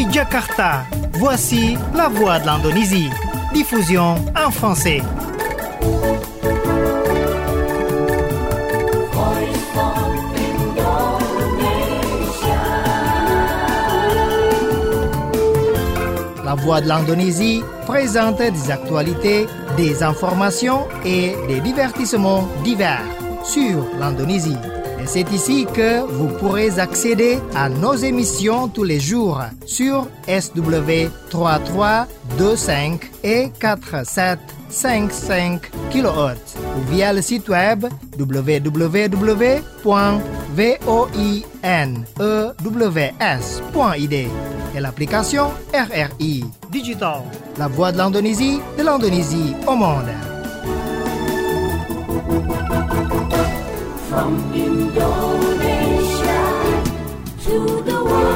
Depuis Jakarta, voici la voix de l'Indonésie. Diffusion en français. La voix de l'Indonésie présente des actualités, des informations et des divertissements divers sur l'Indonésie. Et c'est ici que vous pourrez accéder à nos émissions tous les jours sur SW 3325 et 4755 kHz ou via le site web www.voinews.id et l'application RRI Digital, la voix de l'Indonésie au monde. From Indonesia to the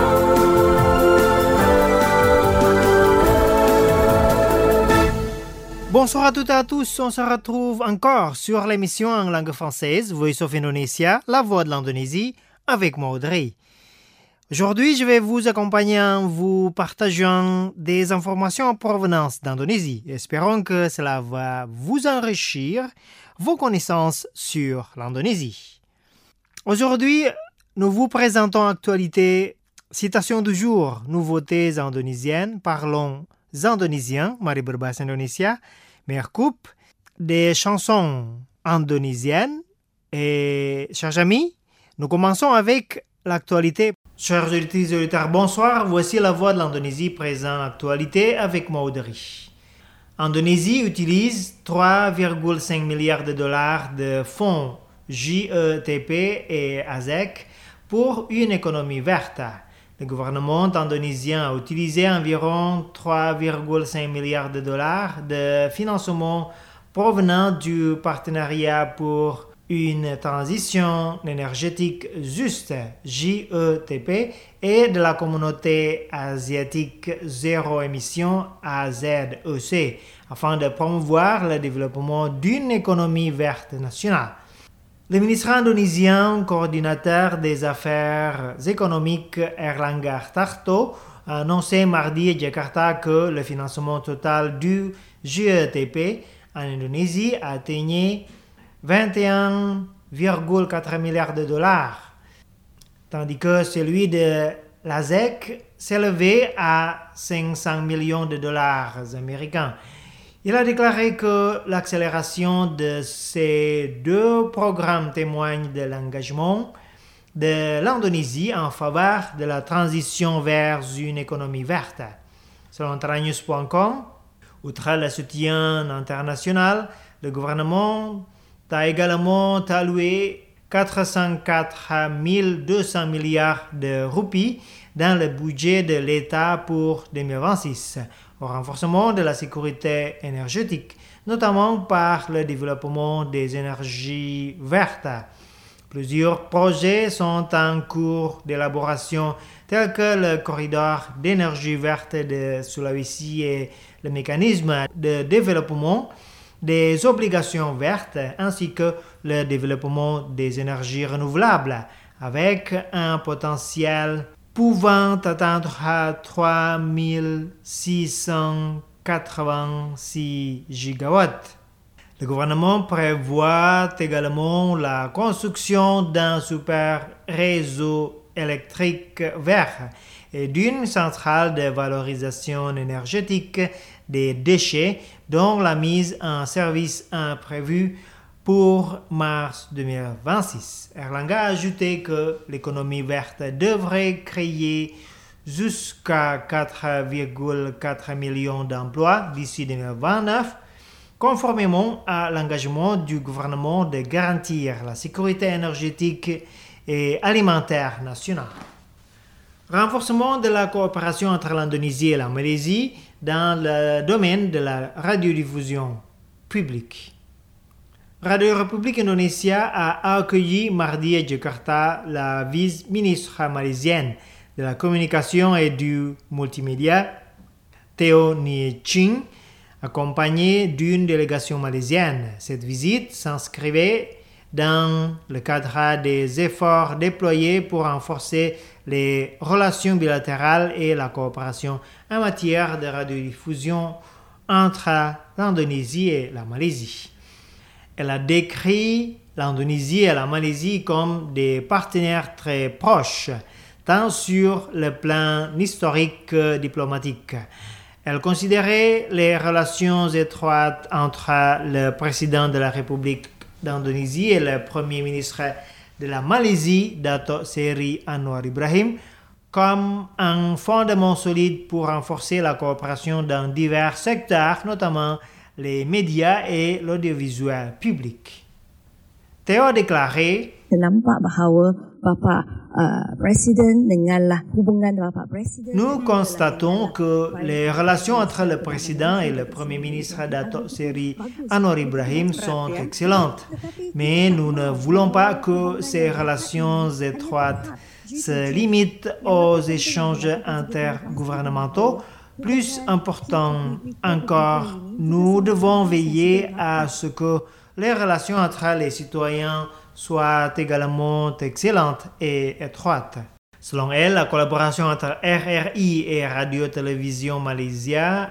world. Bonsoir à toutes et à tous, on se retrouve encore sur l'émission en langue française Voice of Indonesia, la voix de l'Indonésie, avec moi Audrey. Aujourd'hui, je vais vous accompagner en vous partageant des informations en provenance d'Indonésie. Espérons que cela va vous enrichir vos connaissances sur l'Indonésie. Aujourd'hui, nous vous présentons actualité, citation du jour, nouveautés indonésiennes, parlons indonésien, mari berbahasa Indonesia, meilleure coupe, des chansons indonésiennes et, chers amis, nous commençons avec l'actualité. Chers auditeurs, bonsoir, voici la voix de l'Indonésie présente actualité avec moi Audrey. Indonésie utilise 3,5 milliards de dollars de fonds JETP et ASEC pour une économie verte. Le gouvernement indonésien a utilisé environ 3,5 milliards de dollars de financement provenant du partenariat pour une transition énergétique juste JETP et de la communauté asiatique zéro émission AZEC afin de promouvoir le développement d'une économie verte nationale. Le ministre indonésien coordinateur des affaires économiques Erlangga Hartarto a annoncé mardi à Jakarta que le financement total du JETP en Indonésie atteignait 21,4 milliards de dollars, tandis que celui de l'ASEC s'élevait à 500 millions de dollars américains. Il a déclaré que l'accélération de ces deux programmes témoigne de l'engagement de l'Indonésie en faveur de la transition vers une économie verte. Selon Tranews.com, outre le soutien international, le gouvernement a également alloué 404 200 milliards de roupies dans le budget de l'État pour 2026 au renforcement de la sécurité énergétique, notamment par le développement des énergies vertes. Plusieurs projets sont en cours d'élaboration tels que le corridor d'énergie verte de Sulawesi et le mécanisme de développement des obligations vertes ainsi que le développement des énergies renouvelables avec un potentiel pouvant atteindre à 3686 gigawatts. Le gouvernement prévoit également la construction d'un super réseau électrique vert et d'une centrale de valorisation énergétique des déchets dont la mise en service est prévue pour mars 2026. Erlangga a ajouté que l'économie verte devrait créer jusqu'à 4,4 millions d'emplois d'ici 2029, conformément à l'engagement du gouvernement de garantir la sécurité énergétique et alimentaire nationale. Renforcement de la coopération entre l'Indonésie et la Malaisie dans le domaine de la radiodiffusion publique. Radio République Indonésia a accueilli mardi à Jakarta la vice-ministre malaisienne de la communication et du multimédia, Teo Nii Ching, accompagnée d'une délégation malaisienne. Cette visite s'inscrivait dans le cadre des efforts déployés pour renforcer les relations bilatérales et la coopération en matière de radiodiffusion entre l'Indonésie et la Malaisie. Elle a décrit l'Indonésie et la Malaisie comme des partenaires très proches, tant sur le plan historique que diplomatique. Elle considérait les relations étroites entre le président de la République d'Indonésie et le premier ministre de la Malaisie, Dato' Seri Anwar Ibrahim, comme un fondement solide pour renforcer la coopération dans divers secteurs, notamment les médias et l'audiovisuel public. Theo a déclaré: nampak bahawa Bapak Presiden denganlah hubungan Bapak Presiden. Nous constatons que les relations entre le président et le premier ministre Dato' Seri Anwar Ibrahim sont excellentes, mais nous ne voulons pas que ces relations étroites se limitent aux échanges intergouvernementaux. Plus important encore, nous devons veiller à ce que les relations entre les citoyens soient également excellentes et étroites. Selon elle, la collaboration entre RRI et Radio-Télévision Malaysia,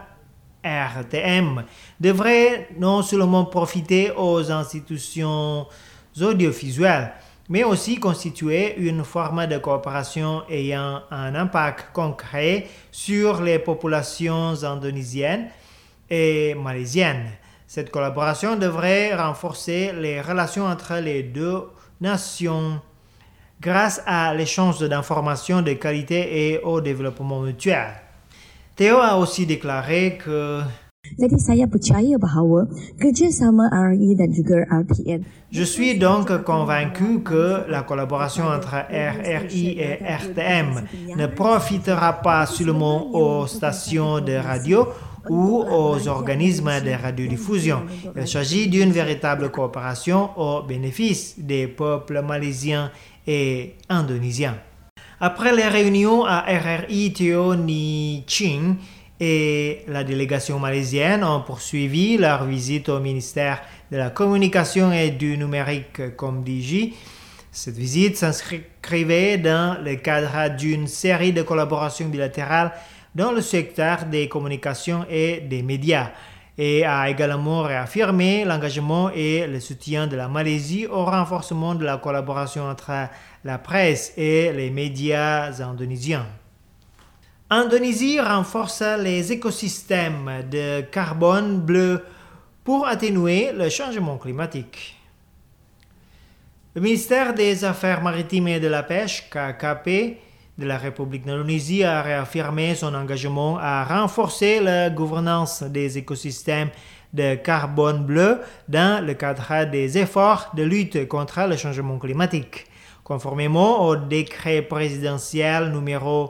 RTM, devrait non seulement profiter aux institutions audiovisuelles, mais aussi constituer une forme de coopération ayant un impact concret sur les populations indonésiennes et malaisiennes. Cette collaboration devrait renforcer les relations entre les deux nations grâce à l'échange d'informations de qualité et au développement mutuel. Theo a aussi déclaré que Jadi saya percaya bahawa kerjasama RRI dan juga RTM. Je suis donc convaincu que la collaboration entre RRI et RTM ne profitera pas seulement aux stations de radio ou aux organismes de radiodiffusion. Il s'agit d'une véritable coopération au bénéfice des peuples malaisiens et indonésiens. Après les réunions à RRI, Theo Ni Ching et la délégation malaisienne ont poursuivi leur visite au ministère de la Communication et du Numérique comme DG. Cette visite s'inscrivait dans le cadre d'une série de collaborations bilatérales dans le secteur des communications et des médias et a également réaffirmé l'engagement et le soutien de la Malaisie au renforcement de la collaboration entre la presse et les médias indonésiens. Indonésie renforce les écosystèmes de carbone bleu pour atténuer le changement climatique. Le ministère des Affaires maritimes et de la pêche, KKP, de la République d'Indonésie a réaffirmé son engagement à renforcer la gouvernance des écosystèmes de carbone bleu dans le cadre des efforts de lutte contre le changement climatique, conformément au décret présidentiel numéro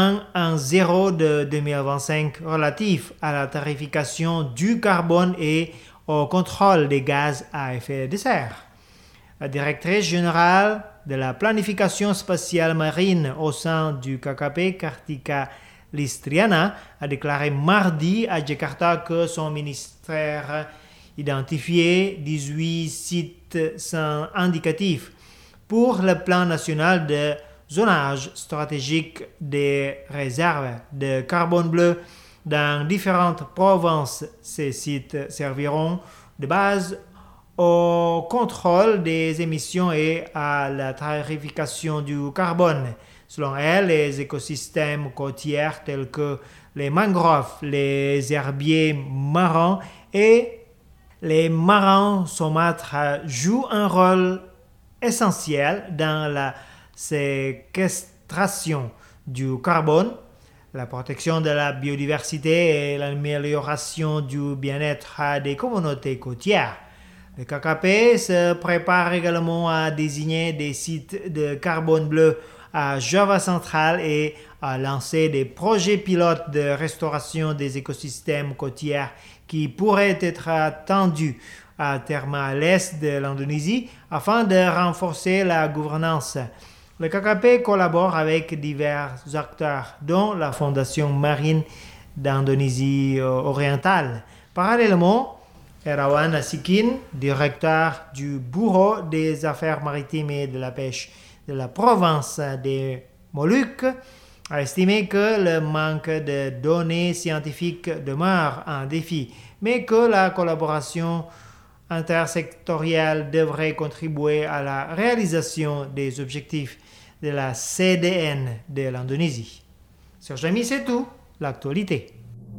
110 de 2025 relatif à la tarification du carbone et au contrôle des gaz à effet de serre. La directrice générale de la planification spatiale marine au sein du KKP, Kartika Listriana, a déclaré mardi à Jakarta que son ministère identifiait 18 sites indicatifs pour le plan national de zonage stratégique des réserves de carbone bleu dans différentes provinces. Ces sites serviront de base au contrôle des émissions et à la tarification du carbone. Selon elle, les écosystèmes côtiers tels que les mangroves, les herbiers marins et les marins saumâtres jouent un rôle essentiel dans la séquestration du carbone, la protection de la biodiversité et l'amélioration du bien-être des communautés côtières. Le KKP se prépare également à désigner des sites de carbone bleu à Java central et à lancer des projets pilotes de restauration des écosystèmes côtiers qui pourraient être attendus à terme à l'est de l'Indonésie afin de renforcer la gouvernance. Le KKP collabore avec divers acteurs, dont la Fondation marine d'Indonésie orientale. Parallèlement, Erawan Asikin, directeur du Bureau des Affaires Maritimes et de la Pêche de la province des Moluques, a estimé que le manque de données scientifiques demeure un défi, mais que la collaboration intersectorielle devrait contribuer à la réalisation des objectifs de la CDN de l'Indonésie. Sur Jamy, c'est tout, l'actualité.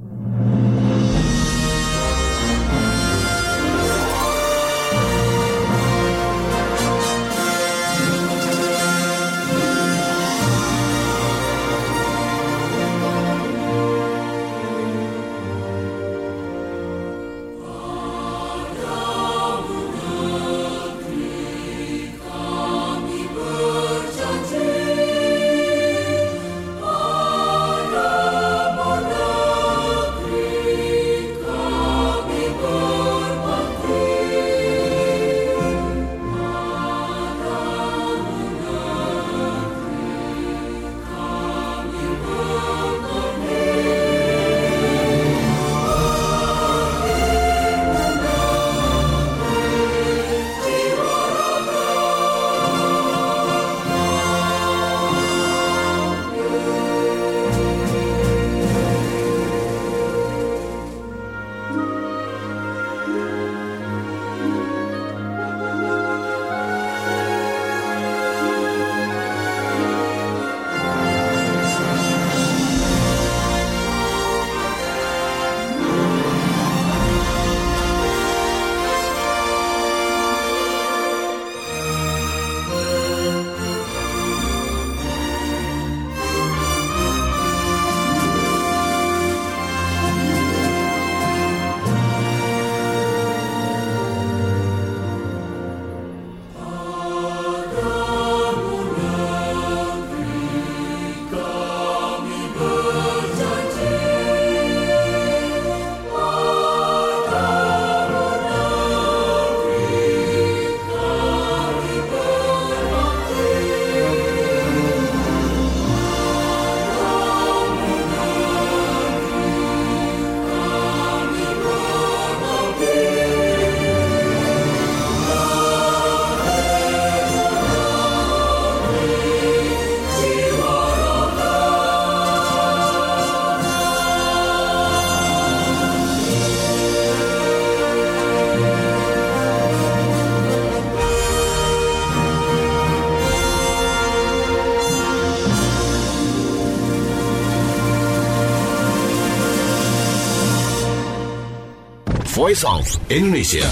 Voice of Indonesia.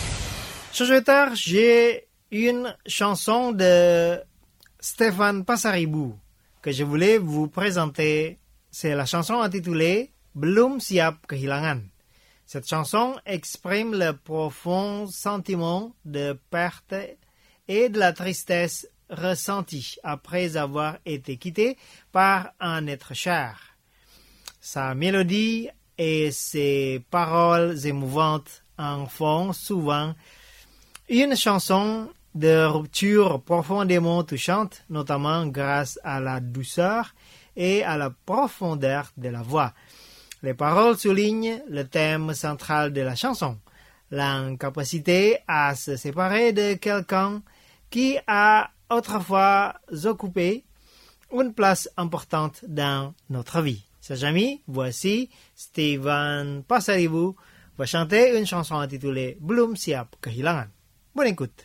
Chers, j'ai une chanson de Stefan Pasaribu que je voulais vous présenter. C'est la chanson intitulée Belum Siap Kehilangan. Cette chanson exprime le profond sentiment de perte et de la tristesse ressentie après avoir été quitté par un être cher. Sa mélodie et ses paroles émouvantes en font souvent une chanson de rupture profondément touchante, notamment grâce à la douceur et à la profondeur de la voix. Les paroles soulignent le thème central de la chanson, l'incapacité à se séparer de quelqu'un qui a autrefois occupé une place importante dans notre vie. Chers amis, voici Stefan Pasaribu va chanter une chanson intitulée Belum Siap Kehilangan. Bonne écoute.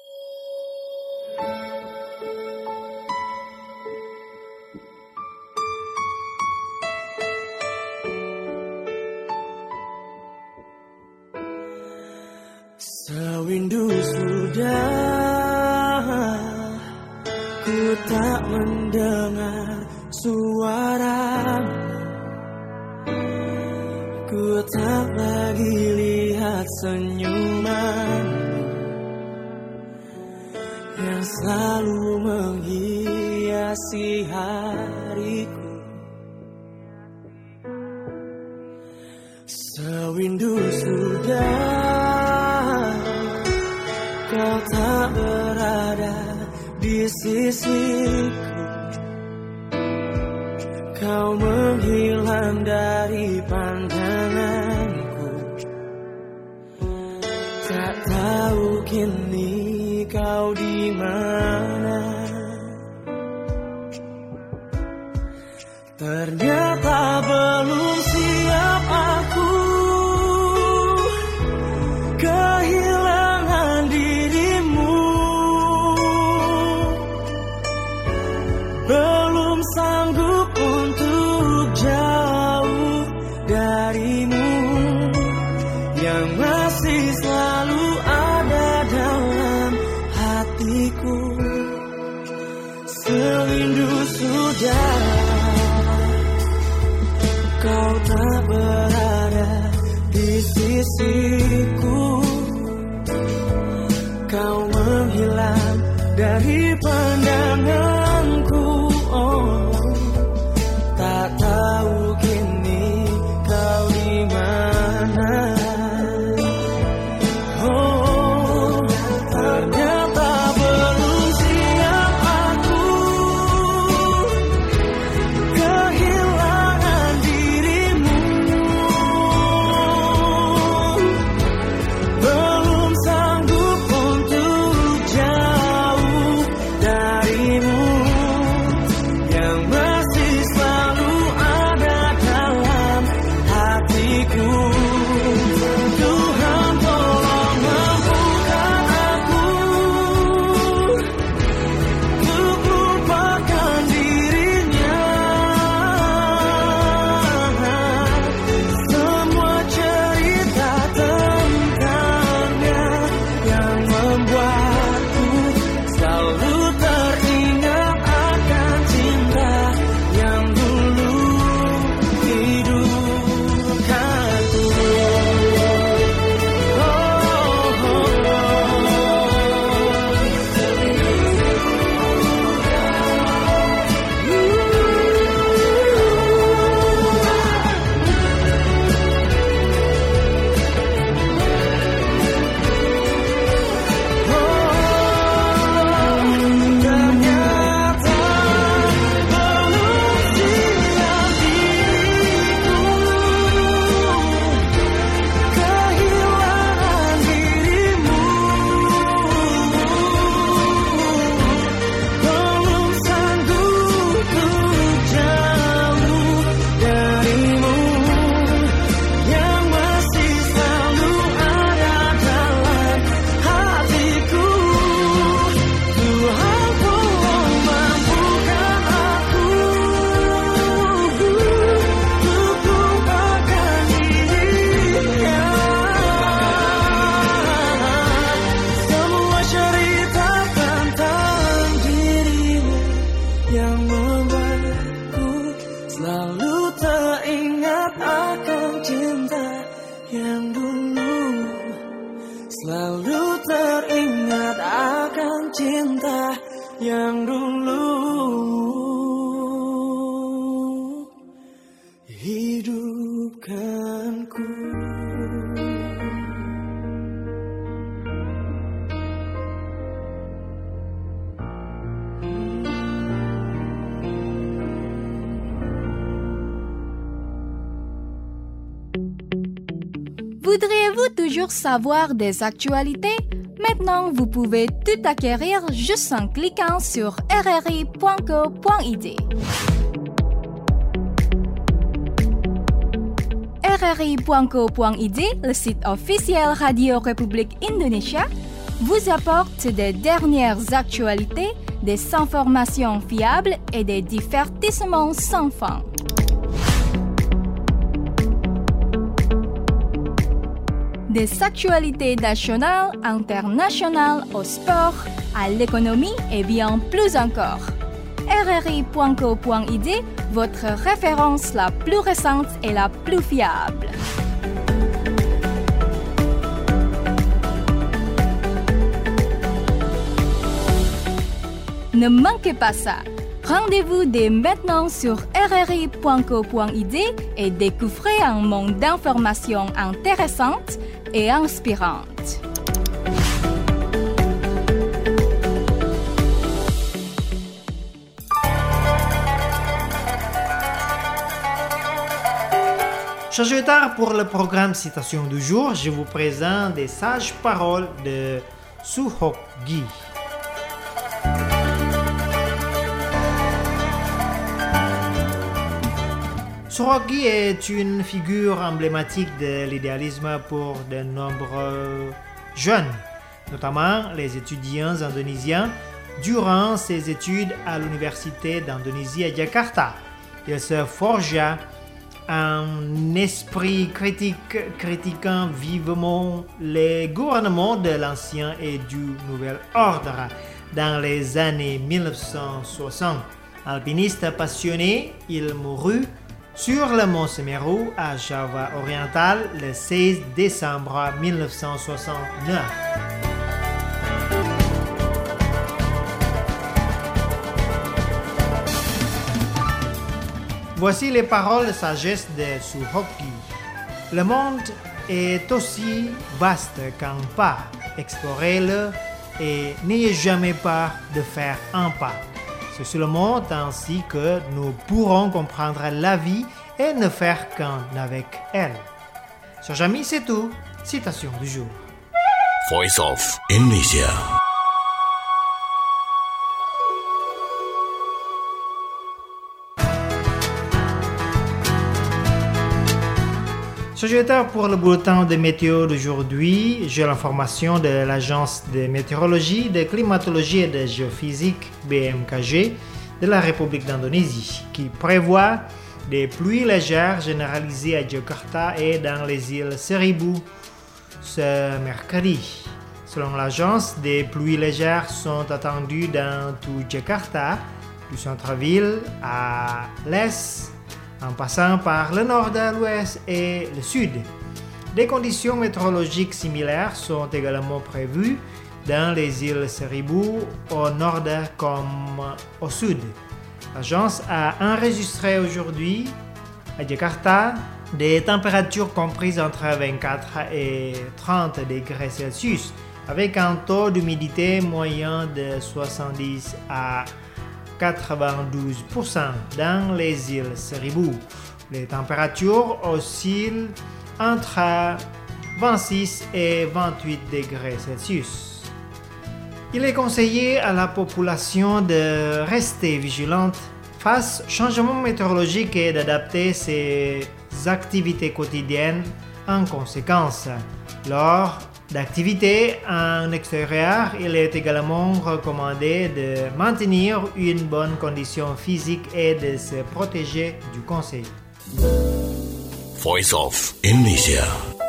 Sewindu sudah ku tak mendengar suaramu, ku tak lagi lihat senyumanmu yang selalu menghiasi hariku. Sewindu sudah kau tak berada di sisiku, kau menghilang dari pandanganku. Tak tahu kini kau di mana. Ternyata belum siap aku kehilangan dirimu. Belum sanggup untuk jauh darimu, yang masih selalu ada dalam hatiku. Serindu sudah kau tak berada di sisiku. Kau menghilang dari pandanganku. Tak tahu kini kau di mana. Ternyata belum siap aku kehilangan dirimu. Belum sanggup untuk jauh darimu, yang masih selalu ada dalam hatiku. Tuhan tolong mampukan aku untuk lupakan dirinya. Semua cerita tentangnya yang membuatku selalu teringat akan cinta yang dulu hidupkanku. Ternyata belum siap diriku kehilangan dirimu. Belum sanggup untuk jauh darimu, yang masih selalu ada dalam hatiku. Tuhan tolong mampukan aku untuk lupakan dirinya. Semua cerita tentang dirimu yang membuatku selalu teringat akan cinta yang dulu. Selalu teringat akan cinta yang dulu hidupkanku. Voudriez-vous toujours savoir des actualités? Maintenant, vous pouvez tout acquérir juste en cliquant sur rri.co.id. rri.co.id, le site officiel Radio République Indonésia, vous apporte des dernières actualités, des informations fiables et des divertissements sans fin. Des actualités nationales, internationales, au sport, à l'économie et bien plus encore. rri.co.id, votre référence la plus récente et la plus fiable. Ne manquez pas ça. Rendez-vous dès maintenant sur rri.co.id et découvrez un monde d'informations intéressantes et inspirantes. Chers auditeurs, pour le programme Citation du jour, je vous présente des sages paroles de Suhokgi. Suhokgi est une figure emblématique de l'idéalisme pour de nombreux jeunes, notamment les étudiants indonésiens, durant ses études à l'université d'Indonésie à Jakarta. Il se forgea un esprit critique, critiquant vivement les gouvernements de l'Ancien et du Nouvel Ordre dans les années 1960. Alpiniste passionné, il mourut sur le mont Semeru à Java oriental le 16 décembre 1969. Voici les paroles de sagesse de Suhokgi. Le monde est aussi vaste qu'un pas. Explorez-le et n'ayez jamais peur de faire un pas. C'est seulement ainsi que nous pourrons comprendre la vie et ne faire qu'un avec elle. Chers amis, c'est tout. Citation du jour. Voice of Indonesia. Chers auditeurs, pour le bulletin de météo d'aujourd'hui, j'ai l'information de l'Agence de météorologie, de climatologie et de géophysique BMKG de la République d'Indonésie qui prévoit des pluies légères généralisées à Jakarta et dans les îles Seribu ce mercredi. Selon l'agence, des pluies légères sont attendues dans tout Jakarta, du centre-ville à l'est, en passant par le nord, l'ouest et le sud. Des conditions météorologiques similaires sont également prévues dans les îles Seribu au nord comme au sud. L'agence a enregistré aujourd'hui à Jakarta des températures comprises entre 24 et 30 degrés Celsius avec un taux d'humidité moyen de 70 à 92% dans les îles Seribu. Les températures oscillent entre 26 et 28 degrés Celsius. Il est conseillé à la population de rester vigilante face au changement météorologique et d'adapter ses activités quotidiennes en conséquence. Lors d'activités en extérieur, il est également recommandé de maintenir une bonne condition physique et de se protéger du conseil. Voice of Indonesia.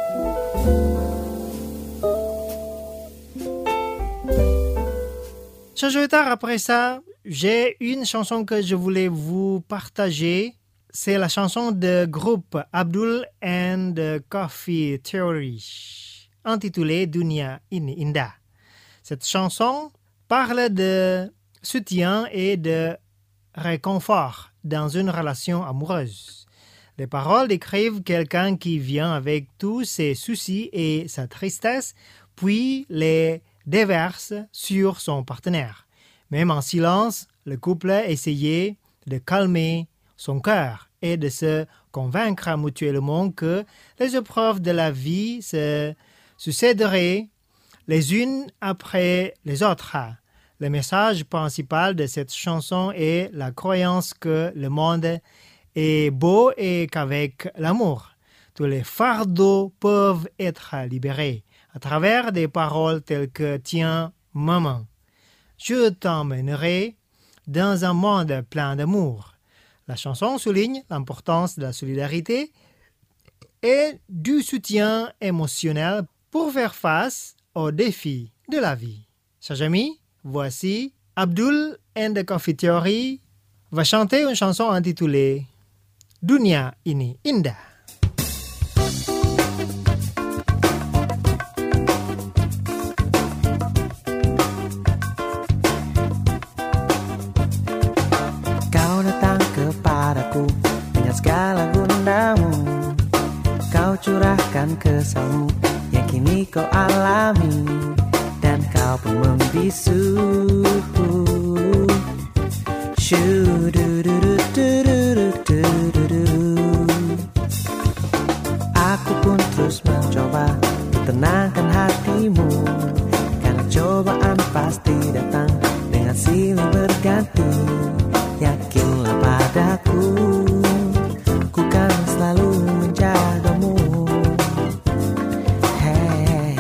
Chers auditeurs, après ça, j'ai une chanson que je voulais vous partager. C'est la chanson de groupe Abdul and the Coffee Theory, intitulée Dunia Ini Indah. Cette chanson parle de soutien et de réconfort dans une relation amoureuse. Les paroles décrivent quelqu'un qui vient avec tous ses soucis et sa tristesse, puis les déverse sur son partenaire. Même en silence, le couple essayait de calmer son cœur et de se convaincre mutuellement que les épreuves de la vie se succéderaient les unes après les autres. Le message principal de cette chanson est la croyance que le monde est beau et qu'avec l'amour, tous les fardeaux peuvent être libérés à travers des paroles telles que « Tiens, maman, je t'emmènerai dans un monde plein d'amour ». La chanson souligne l'importance de la solidarité et du soutien émotionnel pour faire face aux défis de la vie. Chers amis, voici Abdul and the Coffee Theory va chanter une chanson intitulée « Dunia Ini Indah ». Dengan segala gundamu, kau curahkan kesalmu yang kini kau alami, dan kau pun membisu. mencoba untuk tenangkan hatimu, karena cobaan pasti datang dengan silih berganti. Yakinlah padaku, ku kan selalu menjagamu. Hey,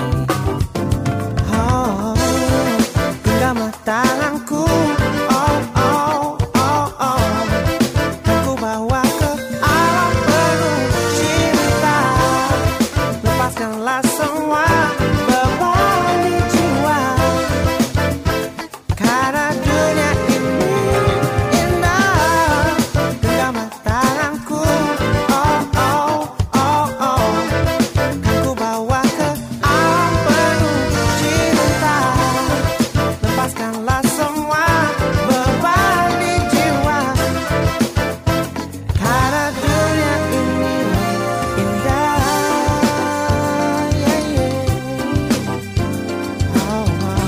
oh, genggamlah tanganku, oh oh oh oh, ku bawa ke alam penuh cinta. Lepaskanlah semua beban di jiwa, karena dunia ini indah. Genggamlah tanganku, oh oh oh oh, kan ku bawa ke alam penuh cinta. Lepaskanlah semua beban di jiwa, karena dunia ini indah. Yeah, yeah. Oh, oh.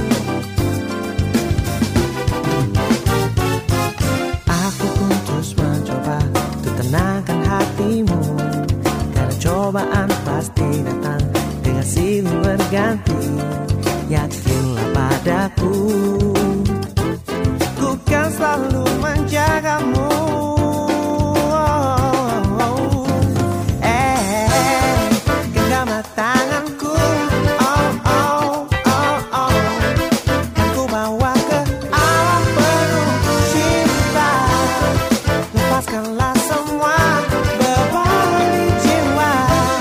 Aku pun terus mencoba untuk tenangkan hatimu, karena cobaan pasti datang dengan silih berganti. Yakinlah padaku, ku kan selalu menjagamu. Genggamlah tanganku, oh oh oh oh, kan ku bawa ke alam penuh cinta. Lepaskanlah semua beban di jiwa,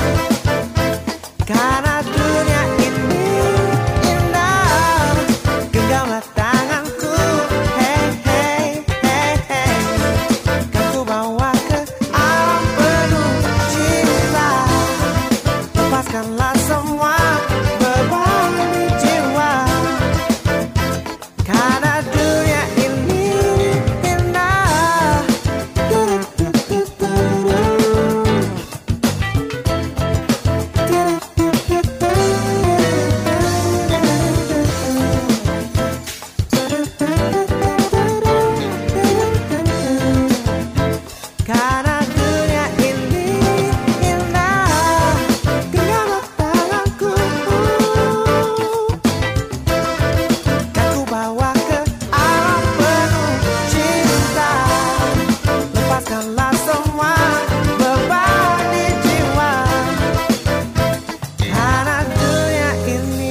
karena dunia ini indah. Genggamlah tanganku, hey hey hey hey, kan ku bawa ke alam penuh cinta. Lepaskanlah semua beban di jiwa, karena dunia ini indah. Karena dunia ini indah. Genggamlah tanganku, kan ku bawa ke alam penuh cinta. Lepaskanlah semua beban di jiwa, karena dunia ini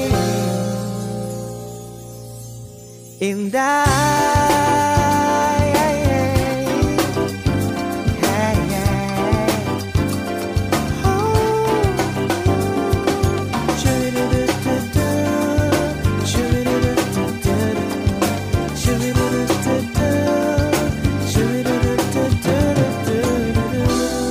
indah. Yeah, yeah. Hey, yeah. Oh. Shoo-doo-doo-doo-doo. Shoo-doo-doo-doo-doo. Shoo-doo-doo-doo-doo. Shoo-doo-doo-doo-doo.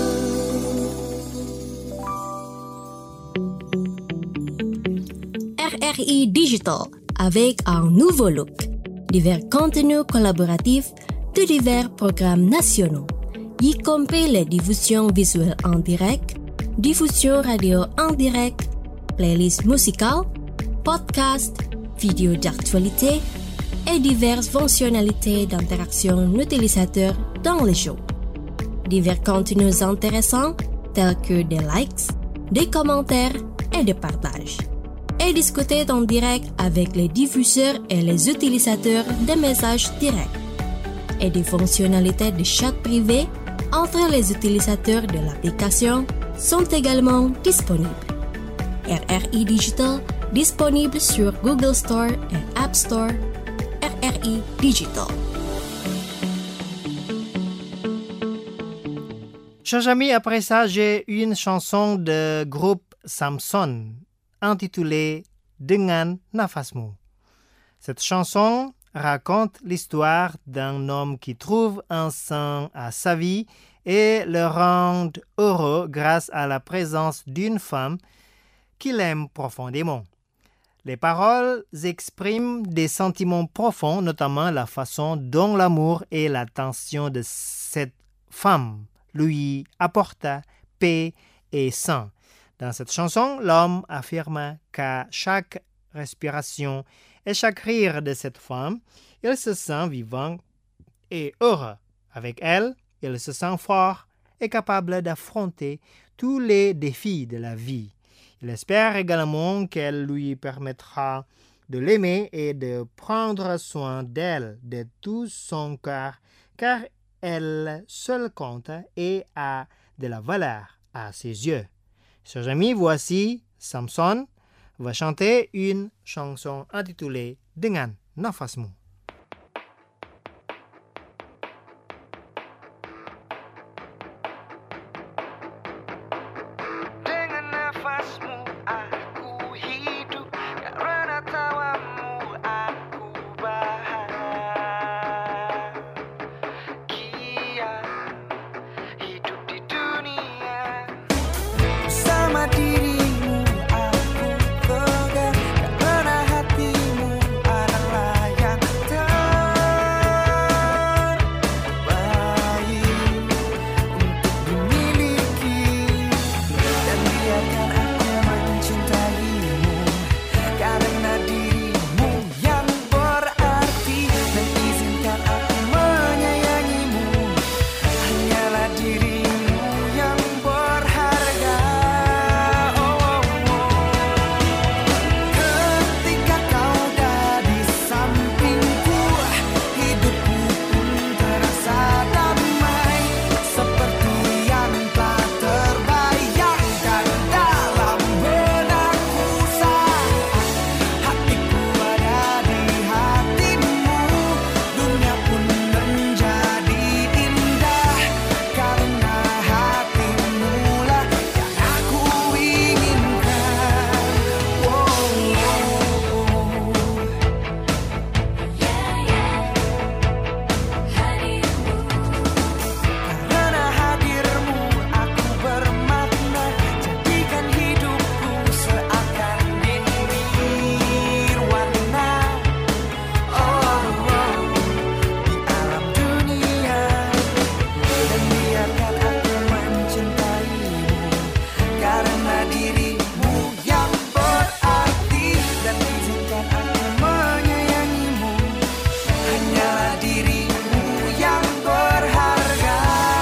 RRI Digital avec un nouveau look. Divers contenus collaboratifs de divers programmes nationaux, y compris les diffusions visuelles en direct, diffusions radio en direct, playlists musicales, podcasts, vidéos d'actualité et diverses fonctionnalités d'interaction utilisateur dans les shows. Divers contenus intéressants tels que des likes, des commentaires et des partages. Et discuter en direct avec les diffuseurs et les utilisateurs des messages directs. Et des fonctionnalités de chat privé entre les utilisateurs de l'application sont également disponibles. RRI Digital disponible sur Google Store et App Store. RRI Digital. Chers amis, après ça, j'ai une chanson de groupe Samson intitulée Dengan Nafasmu. Cette chanson raconte l'histoire d'un homme qui trouve un sens à sa vie et le rend heureux grâce à la présence d'une femme qu'il aime profondément. Les paroles expriment des sentiments profonds, notamment la façon dont l'amour et l'attention de cette femme lui apporta paix et sang. Dans cette chanson, l'homme affirme qu'à chaque respiration et chaque rire de cette femme, il se sent vivant et heureux. Avec elle, il se sent fort et capable d'affronter tous les défis de la vie. Il espère également qu'elle lui permettra de l'aimer et de prendre soin d'elle de tout son cœur, car elle seule compte et a de la valeur à ses yeux. Chers amis, voici Samson va chanter une chanson intitulée Dengan Nafasmu. Dengan nafasmu aku hidup, karena tawamu aku bahagia hidup di dunia. Sama dirimu aku tegar, karena hatimu adalah yang terbaik untuk dimiliki. Dan biarkan aku mencintaimu, karena dirimu yang berarti. Dan izinkan aku menyayangimu, hanyalah dirimu yang berharga. Ketika kau ada di sampingku, hidupku pun terasa damai, seperti yang tak terbayangkan dalam benakku saat hatiku ada di hatimu. Dunia pun menjadi indah, karena hatimu lah yang aku inginkan. Karena hadirmu aku bermakna, jadikan hidupku seakan nirwana. Di alam dunia. Dan biarkan aku mencintaimu, karena dirimu yang berarti. Dan izinkan aku menyayangimu, hanyalah dirimu yang berharga.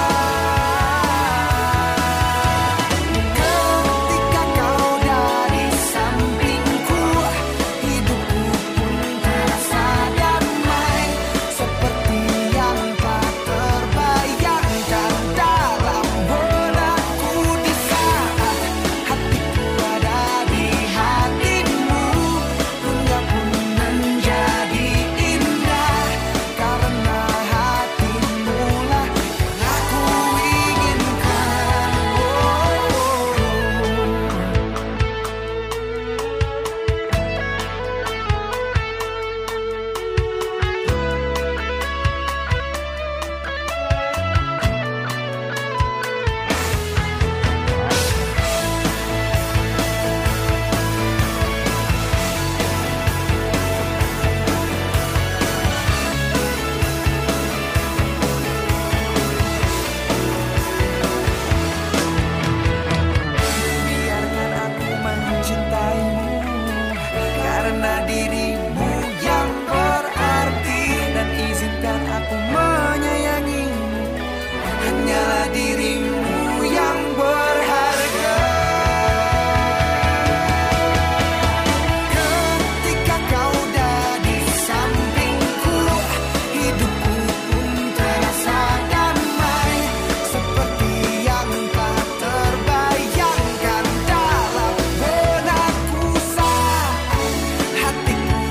Ketika kau ada di sampingku, hidupku pun terasa damai, seperti yang tak terbayangkan dalam benakku. Di saat hatiku ada di hatimu, dunia pun menjadi indah, karena hatimu lah yang aku inginkan. Biarkan aku mencintaimu, karena dirimu yang berarti. Dan izinkan aku menyayangimu, hanyalah dirimu yang berharga. Ketika kau ada di sampingku, hidupku pun terasa damai, seperti yang tak terbayangkan dalam benakku saat hatiku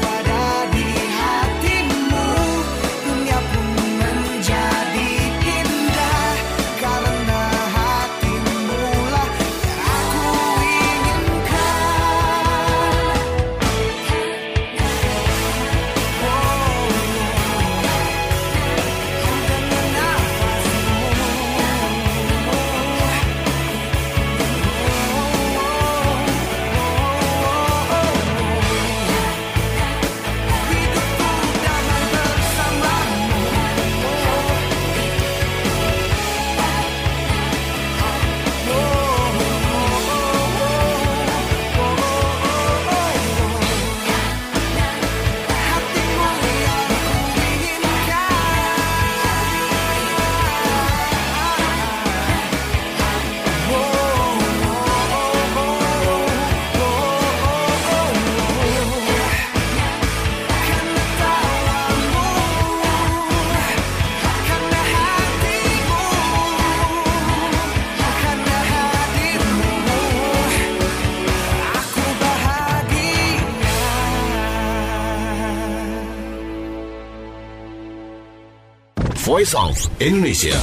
Voice of Indonesia.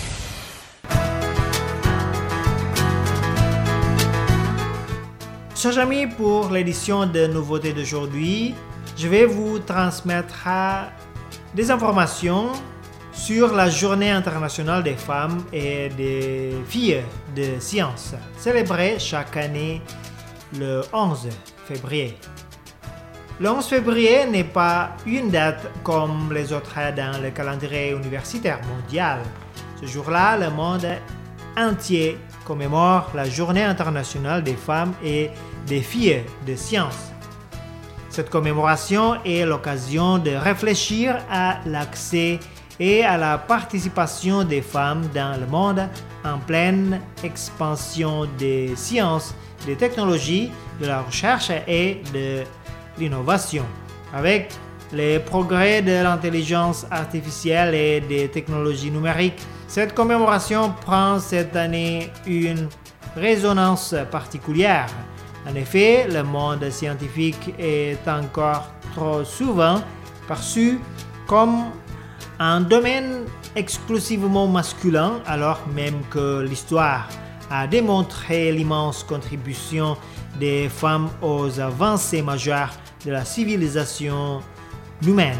Chers amis, pour l'édition de nouveautés d'aujourd'hui, je vais vous transmettre des informations sur la Journée internationale des femmes et des filles de sciences, célébrée chaque année le 11 février. Le 11 février n'est pas une date comme les autres dans le calendrier universitaire mondial. Ce jour-là, le monde entier commémore la Journée internationale des femmes et des filles de sciences. Cette commémoration est l'occasion de réfléchir à l'accès et à la participation des femmes dans le monde en pleine expansion des sciences, des technologies, de la recherche et de l'innovation. Avec les progrès de l'intelligence artificielle et des technologies numériques, cette commémoration prend cette année une résonance particulière. En effet, le monde scientifique est encore trop souvent perçu comme un domaine exclusivement masculin, alors même que l'histoire a démontré l'immense contribution des femmes aux avancées majeures de la civilisation humaine.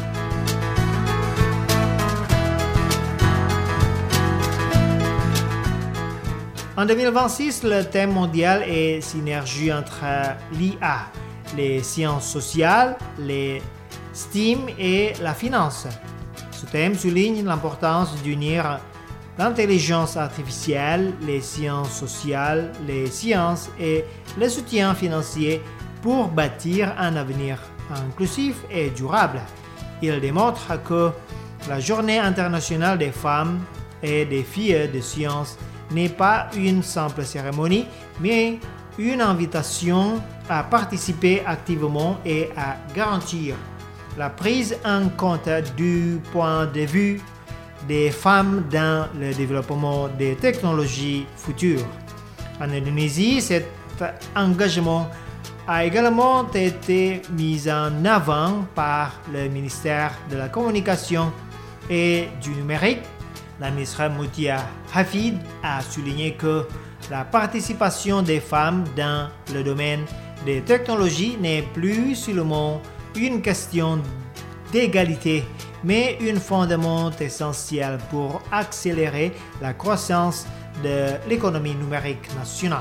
En 2026, le thème mondial est synergie entre l'IA, les sciences sociales, les STEM et la finance. Ce thème souligne l'importance d'unir l'intelligence artificielle, les sciences sociales, les sciences et le soutien financier pour bâtir un avenir inclusif et durable. Il démontre que la Journée internationale des femmes et des filles de sciences n'est pas une simple cérémonie, mais une invitation à participer activement et à garantir la prise en compte du point de vue des femmes dans le développement des technologies futures. En Indonésie, cet engagement a également été mis en avant par le ministère de la Communication et du Numérique. La ministre Mutia Hafid a souligné que la participation des femmes dans le domaine des technologies n'est plus seulement une question d'égalité, mais un fondement essentiel pour accélérer la croissance de l'économie numérique nationale.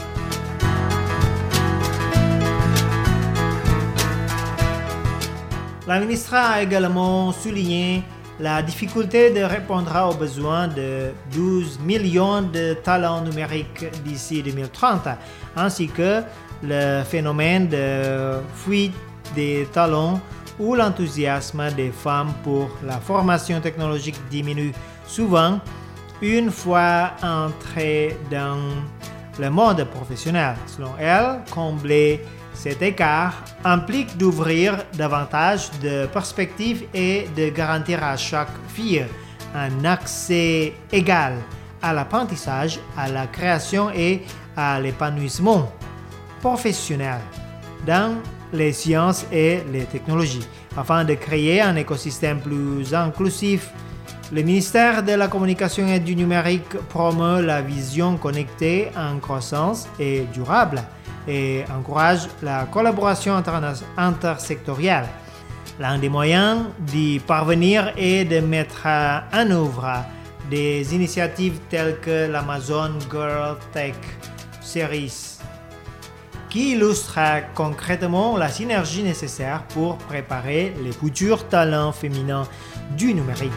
La ministre a également souligné la difficulté de répondre aux besoins de 12 millions de talents numériques d'ici 2030, ainsi que le phénomène de fuite des talents où l'enthousiasme des femmes pour la formation technologique diminue souvent une fois entrées dans le monde professionnel. Selon elle, combler cet écart implique d'ouvrir davantage de perspectives et de garantir à chaque fille un accès égal à l'apprentissage, à la création et à l'épanouissement professionnel dans les sciences et les technologies. Afin de créer un écosystème plus inclusif, le ministère de la Communication et du Numérique promeut la vision connectée en croissance et durable et encourage la collaboration intersectorielle. L'un des moyens d'y parvenir est de mettre en œuvre des initiatives telles que l'Amazon Girl Tech Series, qui illustre concrètement la synergie nécessaire pour préparer les futurs talents féminins du numérique.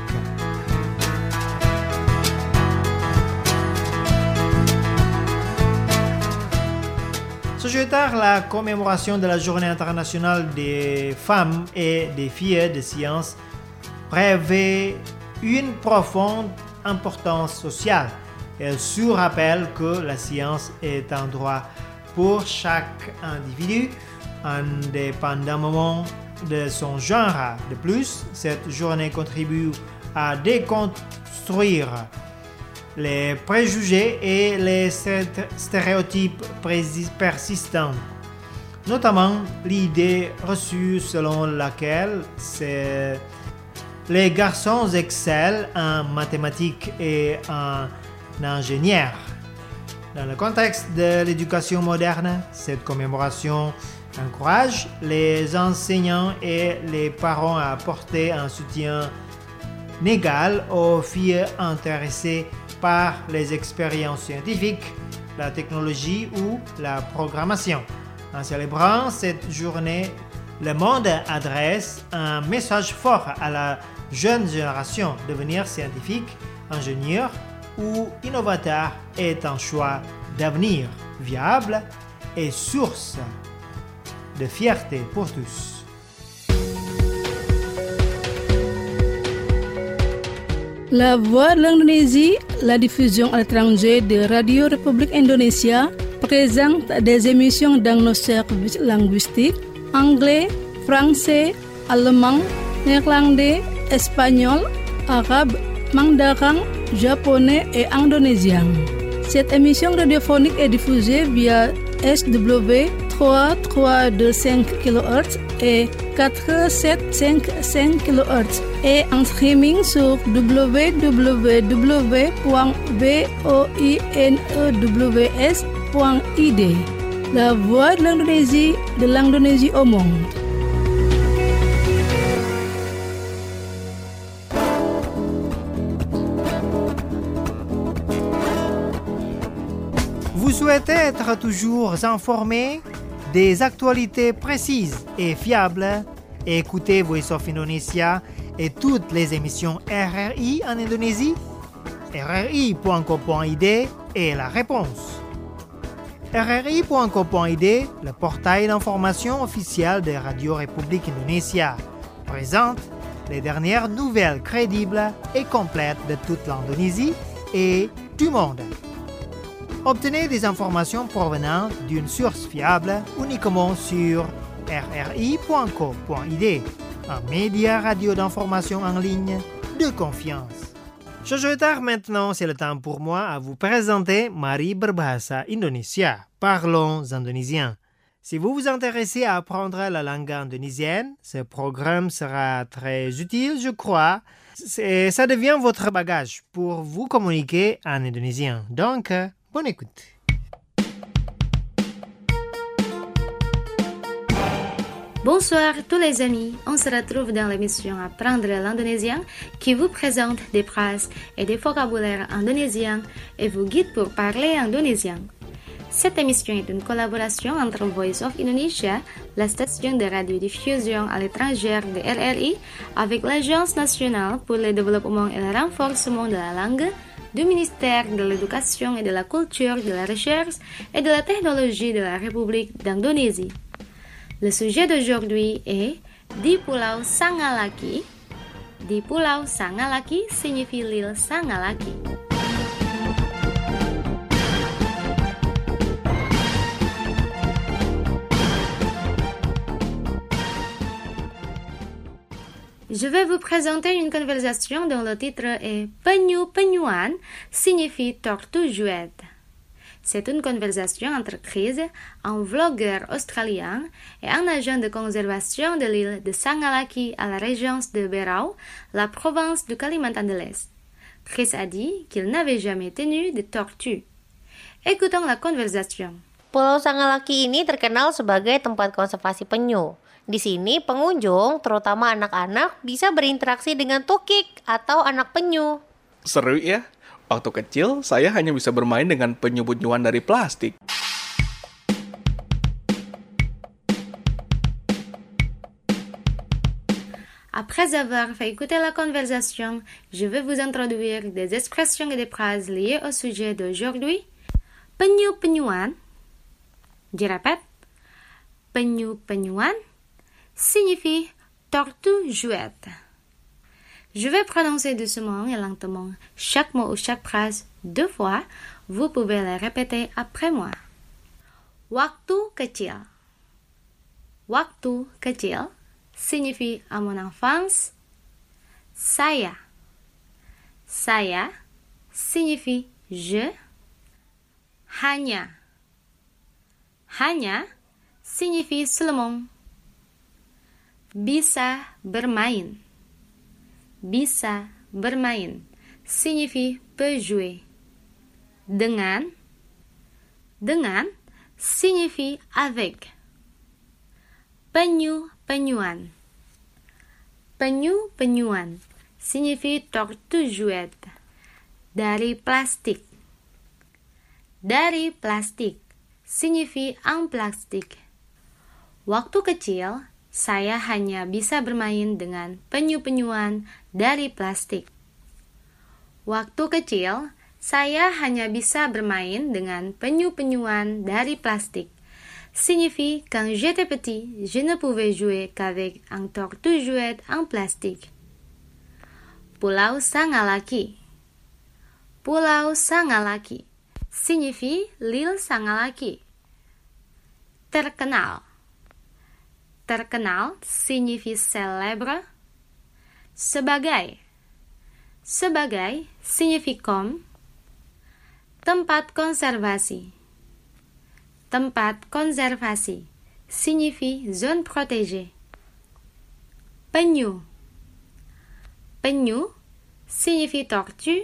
Ce jeudi, la commémoration de la Journée internationale des femmes et des filles de sciences revêt une profonde importance sociale. Elle se-rappelle que la science est un droit pour chaque individu, indépendamment de son genre. De plus, cette journée contribue à déconstruire les préjugés et les stéréotypes persistants, notamment l'idée reçue selon laquelle c'est Les garçons excellent en mathématiques et en ingénieur. Dans le contexte de l'éducation moderne, cette commémoration encourage les enseignants et les parents à apporter un soutien égal aux filles intéressées par les expériences scientifiques, la technologie ou la programmation. En célébrant cette journée, le monde adresse un message fort à la jeune génération. Devenir scientifique, ingénieur ou innovateur est un choix d'avenir viable et source de fierté pour tous. La Voix de l'Indonésie, la diffusion à l'étranger de Radio République Indonésia, présente des émissions dans nos services linguistiques anglais, français, allemand, néerlandais, espagnol, arabe, mandarin, japonais et indonésien. Cette émission radiophonique est diffusée via SW 3325 kHz et 4755 kHz et en streaming sur www.voinews.id. La Voix de l'Indonésie au monde. Vous souhaitez être toujours informé des actualités précises et fiables? Écoutez Voice of Indonesia et toutes les émissions RRI en Indonésie. RRI.co.id est la réponse. RRI.co.id, le portail d'information officiel de Radio République Indonésia, présente les dernières nouvelles crédibles et complètes de toute l'Indonésie et du monde. Obtenez des informations provenant d'une source fiable uniquement sur rri.co.id, un média radio d'information en ligne de confiance. Jojo tard maintenant, c'est le temps pour moi à vous présenter Mari Berbahasa Indonesia. Parlons indonésien. Si vous vous intéressez à apprendre la langue indonésienne, ce programme sera très utile, je crois. Et ça devient votre bagage pour vous communiquer en indonésien. Donc, bonne écoute. Bonsoir tous les amis, on se retrouve dans l'émission Apprendre l'indonésien qui vous présente des phrases et des vocabulaires indonésiens et vous guide pour parler indonésien. Cette émission est une collaboration entre Voice of Indonesia, la station de radiodiffusion à l'étranger de RRI, avec l'Agence nationale pour le développement et le renforcement de la langue, du ministère de l'Éducation et de la Culture, de la Recherche et de la Technologie de la République d'Indonésie. Le sujet d'aujourd'hui est Di Pulau Sangalaki. Di Pulau Sangalaki signifie l'île Sangalaki. Je vais vous présenter une conversation dont le titre est Penyu-penyuan signifie tortue jouette. C'est une conversation entre Chris, un vlogueur australien, et un agent de conservation de l'île de Sangalaki à la région de Berau, la province du Kalimantan de l'Est. Chris a dit qu'il n'avait jamais tenu de tortue. Écoutons la conversation. Pulau Sangalaki ini terkenal sebagai tempat konservasi penyu. Di sini pengunjung, terutama anak-anak, bisa berinteraksi dengan tukik atau anak penyu. Seru ya? Waktu kecil, saya hanya bisa bermain dengan penyu-penyuan dari plastik. Après avoir fait écouter la conversation, je vais vous introduire des expressions et des phrases liées au sujet d'aujourd'hui. Penyu-penyuan. Je répète. Penyu-penyuan signifie tortue jouette. Je vais prononcer doucement et lentement chaque mot ou chaque phrase 2 fois. Vous pouvez le répéter après moi. Waktu kecil. Waktu kecil signifie à mon enfance. Saya. Saya signifie je. Hanya. Hanya signifie seulement. Bisa bermain. bisa, bermain, signifie peut jouer. Dengan signifie avec. Penyu-penyuan. Penyu-penyuan signifie tortue jouette. Dari plastik. Dari plastik signifie en plastik. Waktu kecil, saya hanya bisa bermain dengan penyu-penyuan dari plastik. Waktu kecil, saya hanya bisa bermain dengan penyu-penyuan dari plastik. Signifie quand j'étais petit, je ne pouvais jouer qu'avec un tortue jouette en plastique. Pulau Sangalaki. Pulau Sangalaki signifie l'île Sangalaki. Terkenal. Terkenal signifie célèbre. Sebagai. Sebagai signifie comme. Tempat konservasi. Tempat konservasi signifie zone protégée. Penyu. Penyu signifie tortue.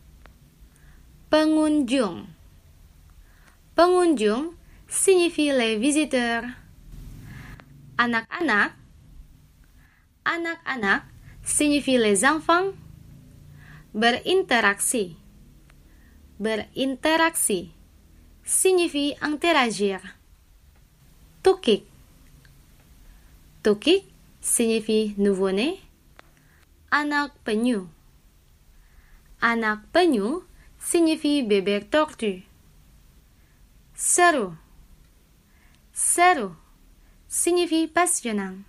Pengunjung. Pengunjung signifie les visiteurs. Anak-anak. Anak-anak signifie les enfants. Berinteraksi. Berinteraksi signifie interagir. Tukik. Tukik signifie nouveau-né. Anak penyu. Anak penyu signifie bébé tortue. Seru. Seru signifie passionnant.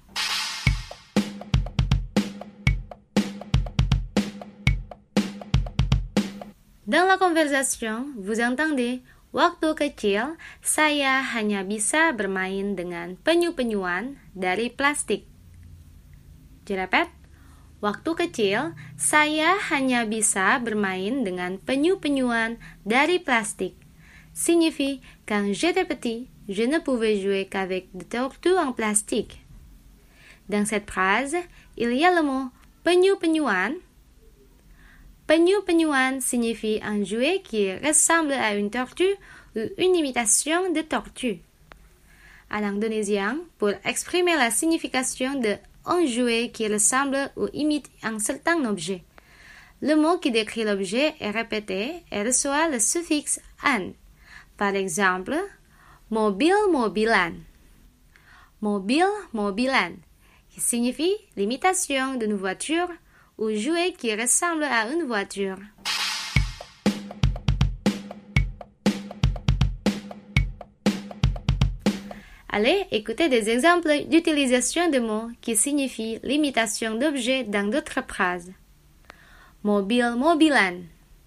Dans la conversation, vous entendez waktu kecil saya hanya bisa bermain dengan penyu-penyuan dari plastik. Je répète. Waktu kecil, saya hanya bisa bermain dengan penyu-penyuan dari plastik. Signifie, quand j'étais petit, je ne pouvais jouer qu'avec des tortues en plastique. Dans cette phrase, il y a le mot penyu-penyuan. Penyu-penyuan signifie un jouet qui ressemble à une tortue ou une imitation de tortue. En indonésien, pour exprimer la signification de un jouet qui ressemble ou imite un certain objet. Le mot qui décrit l'objet est répété et reçoit le suffixe an. Par exemple, mobil-mobilan. Mobil-mobilan, qui signifie l'imitation d'une voiture ou jouet qui ressemble à une voiture. Allez, écoutez des exemples d'utilisation de mots qui signifient l'imitation d'objets dans d'autres phrases. Mobil-mobilan.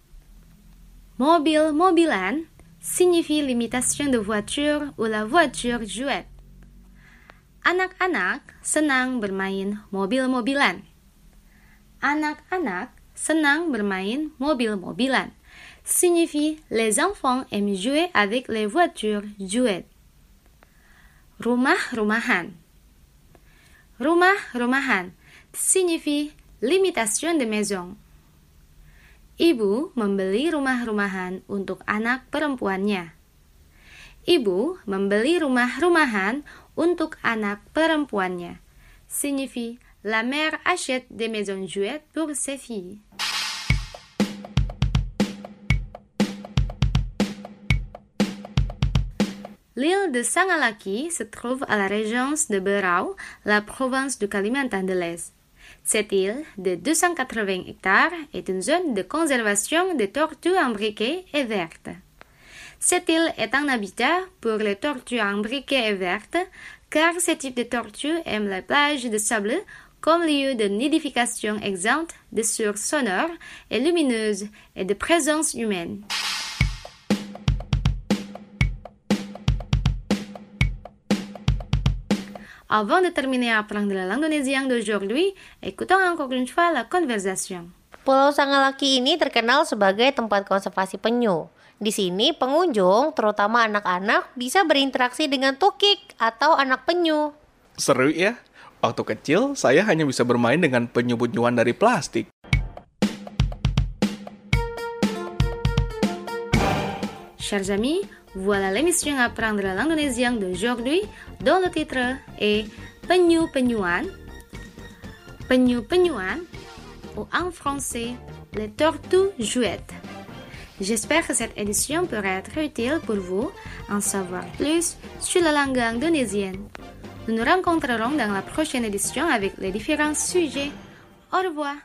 Mobil-mobilan signifie l'imitation de voiture ou la voiture jouette. Anak-anak senang bermain mobil-mobilan. Anak-anak senang bermain mobil-mobilan signifie les enfants aiment jouer avec les voitures jouettes. Rumah-rumahan. Rumah-rumahan signifie l'imitation de maison. Ibu membeli rumah-rumahan untuk anak perempuannya. Ibu membeli rumah-rumahan untuk anak perempuannya. Signifie la mère achète des maisons jouettes pour ses filles. L'île de Sangalaki se trouve à la région de Berau, la province du Kalimantan de l'Est. Cette île de 280 hectares est une zone de conservation des tortues imbriquées et vertes. Cette île est un habitat pour les tortues imbriquées et vertes, car ce type de tortues aime les plages de sable comme lieu de nidification exempte de sources sonores et lumineuses et de présence humaine. Avant de terminer à apprendre la langue indonésienne d'aujourd'hui, écoutons encore une fois la conversation. Pulau Sangalaki ini terkenal sebagai tempat konservasi penyu. Di sini pengunjung, terutama anak-anak, bisa berinteraksi dengan tukik atau anak penyu. Seru ya? Waktu kecil, saya hanya bisa bermain dengan penyubut-nyuan dari plastik. Chers amis, voilà l'émission Apprendre l'Indonésien d'aujourd'hui, dont le titre est Penyu-penyuan. Penyu-penyuan, ou en français, les tortues jouettes. J'espère que cette édition pourra être utile pour vous en savoir plus sur la langue indonésienne. Nous nous rencontrerons dans la prochaine édition avec les différents sujets. Au revoir.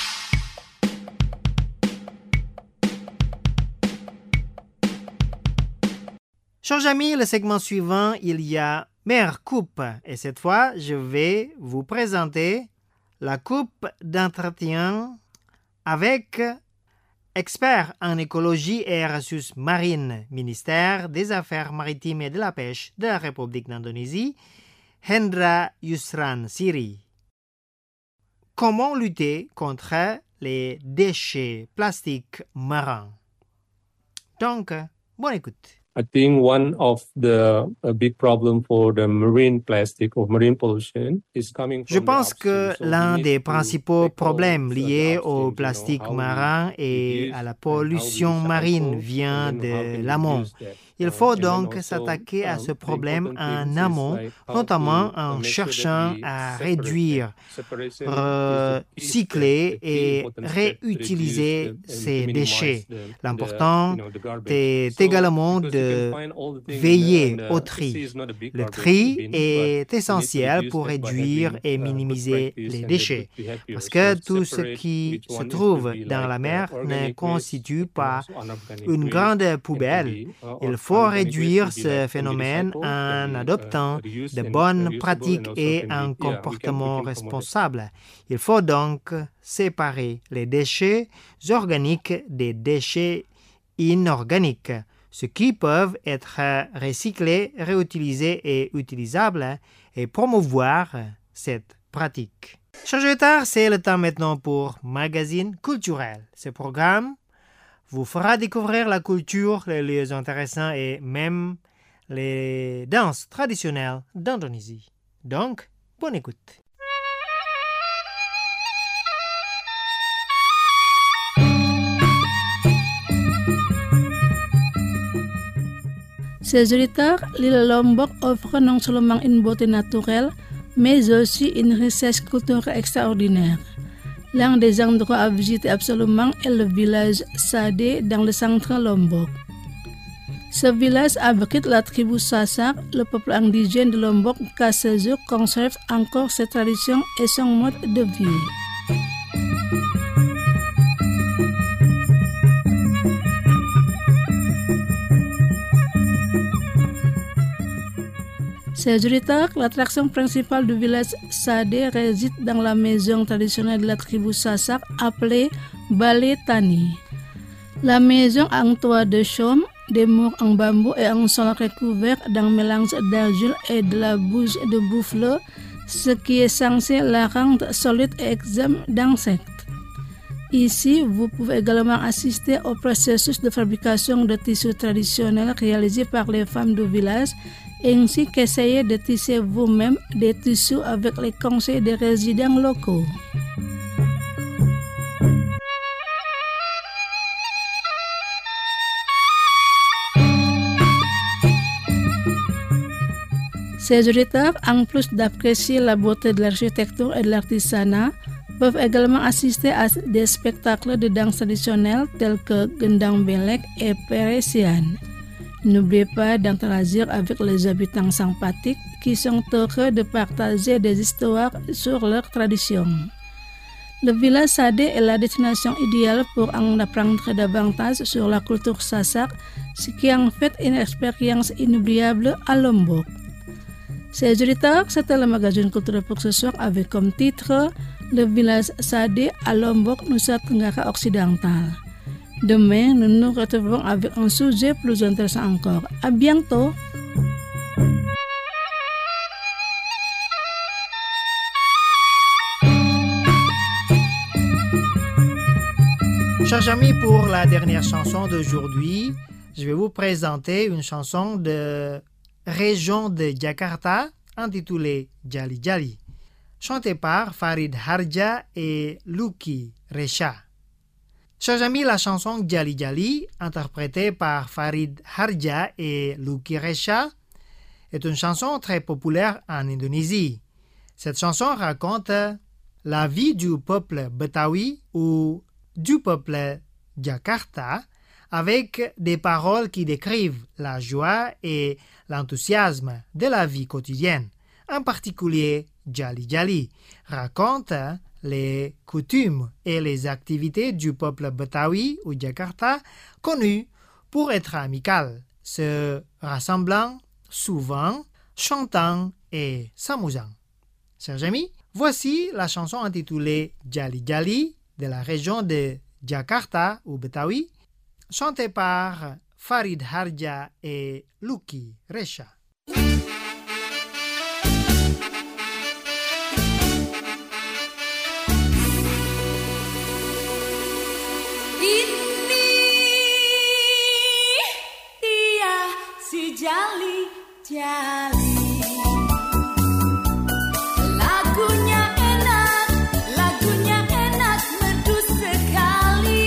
Chers amis, le segment suivant, il y a meilleure coupe. Et cette fois, je vais vous présenter la coupe d'entretien avec expert en écologie et ressources marines, ministère des Affaires maritimes et de la pêche de la République d'Indonésie, Hendra Yusran Siri. Comment lutter contre les déchets plastiques marins? Donc, bonne écoute. I think one of the big problem for the marine plastic or marine pollution is coming from Je pense que l'un des principaux problèmes liés au plastique marin et à la pollution marine vient de l'amont. Il faut donc s'attaquer à ce problème en amont, notamment en cherchant à réduire, recycler et réutiliser ces déchets. L'important est également de veiller au tri. Le tri est essentiel pour réduire et minimiser les déchets, parce que tout ce qui se trouve dans la mer ne constitue pas une grande poubelle. Il faut réduire ce phénomène en adoptant de bonnes pratiques et un comportement responsable. Il faut donc séparer les déchets organiques des déchets inorganiques, ceux qui peuvent être recyclés, réutilisés et utilisables, et promouvoir cette pratique. Chers auditeurs, c'est le temps maintenant pour Magazine culturel. Ce programme vous fera découvrir la culture, les lieux intéressants et même les danses traditionnelles d'Indonésie. Donc, bonne écoute. Ces auditeurs, l'île Lombok offre non seulement une beauté naturelle, mais aussi une richesse culturelle extraordinaire. L'un des endroits à visiter absolument est le village Sade dans le centre Lombok. Ce village abrite la tribu Sasak, le peuple indigène de Lombok, qui à ce jour conserve encore ses traditions et son mode de vie. Chers auditeurs, l'attraction principale du village Sade réside dans la maison traditionnelle de la tribu Sasak appelée Balai Tani. La maison a un toit de chaume, des murs en bambou et un sol recouvert d'un mélange d'argile et de la bouche de buffle, ce qui est censé la rendre solide et exempte d'insectes. Ici, vous pouvez également assister au processus de fabrication de tissus traditionnels réalisé par les femmes du village, ainsi qu'essayer de tisser vous-même des tissus avec les conseils des résidents locaux. Ces auditeurs, en plus d'apprécier la beauté de l'architecture et de l'artisanat, peuvent également assister à des spectacles de danse traditionnels tels que Gendang Belek et Peresian. N'oubliez pas d'interagir avec les habitants sympathiques qui sont heureux de partager des histoires sur leurs traditions. Le village Sade est la destination idéale pour en apprendre davantage sur la culture Sasak, ce qui en fait une expérience inoubliable à Lombok. Chers auditeurs, c'était le magazine culturel pour ce soir avec comme titre Le village Sade à Lombok, Nusa Tenggara Occidental. Demain, nous nous retrouverons avec un sujet plus intéressant encore. À bientôt! Chers amis, pour la dernière chanson d'aujourd'hui, je vais vous présenter une chanson de région de Jakarta intitulée Jali Jali. chanté par Farid Harja et Lucky Resha. Chers amis, la chanson Jali Jali, interprétée par Farid Harja et Lucky Resha, est une chanson très populaire en Indonésie. Cette chanson raconte la vie du peuple Betawi ou du peuple Jakarta avec des paroles qui décrivent la joie et l'enthousiasme de la vie quotidienne. En particulier, Jali Jali raconte les coutumes et les activités du peuple Betawi ou Jakarta connu pour être amical, se rassemblant souvent, chantant et s'amusant. Chers amis, voici la chanson intitulée Jali Jali de la région de Jakarta ou Betawi, chantée par Farid Harja et Lucky Resha. Jali, jali. Lagunya enak, merdu sekali.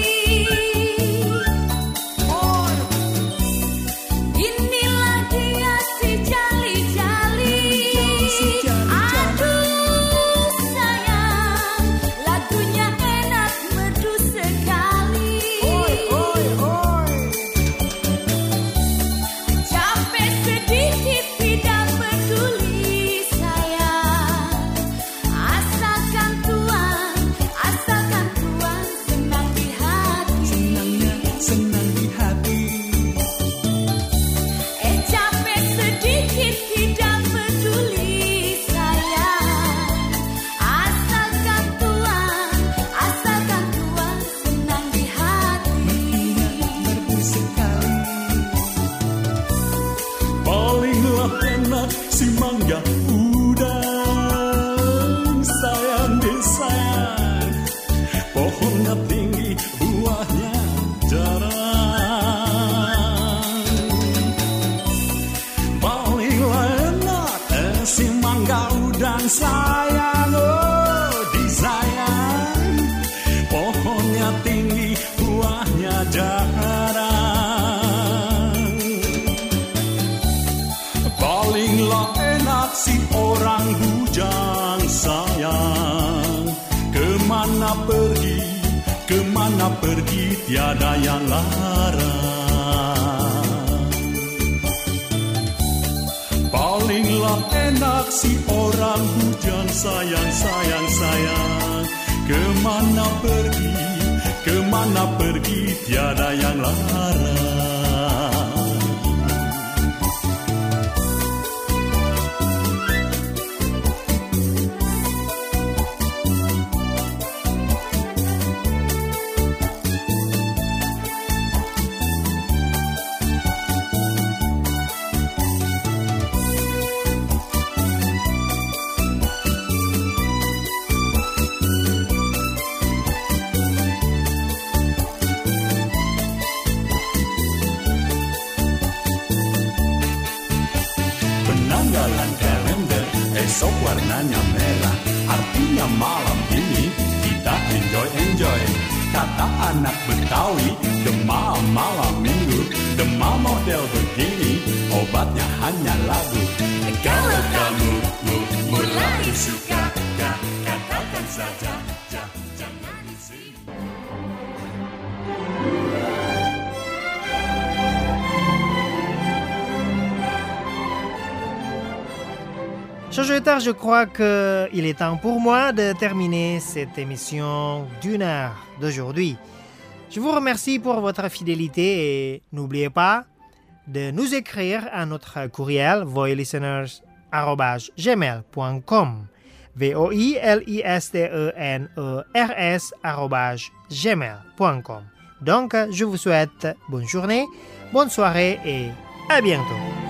Oh, inilah dia si Jali Jali. Aduh sayang, lagunya enak, merdu sekali. Oi, oi, oi. Sedikit tidak peduli sayang, asalkan tuan senang di hati. Senang di hati. Capek sedikit tidak peduli sayang, asalkan tuan senang di hati. Merdu sekali. Palinglah enak si mangga udang, sayang deh sayang, pohonnya tinggi, buahnya jarang. Palinglah enak si mangga udang, sayang, oh disayang, pohonnya tinggi, buahnya jarang. Palinglah enak si orang bujang sayang, kemana pergi tiada yang larang. Palinglah enak si orang bujang sayang, kemana pergi tiada yang larang. Penanggalan kalender, esok warnanya merah, artinya malam ini kita enjoy. Kata anak Betawi, demam malam minggu, demam model begini, obatnya hanya lagu. Kalau kamu mulai suka, katakan saja, jangan disini. Chers auditeurs, je crois qu'il est temps pour moi de terminer cette émission d'une heure d'aujourd'hui. Je vous remercie pour votre fidélité et n'oubliez pas de nous écrire à notre courriel voilisteners@gmail.com voilisteners@gmail.com. Donc, je vous souhaite bonne journée, bonne soirée et à bientôt.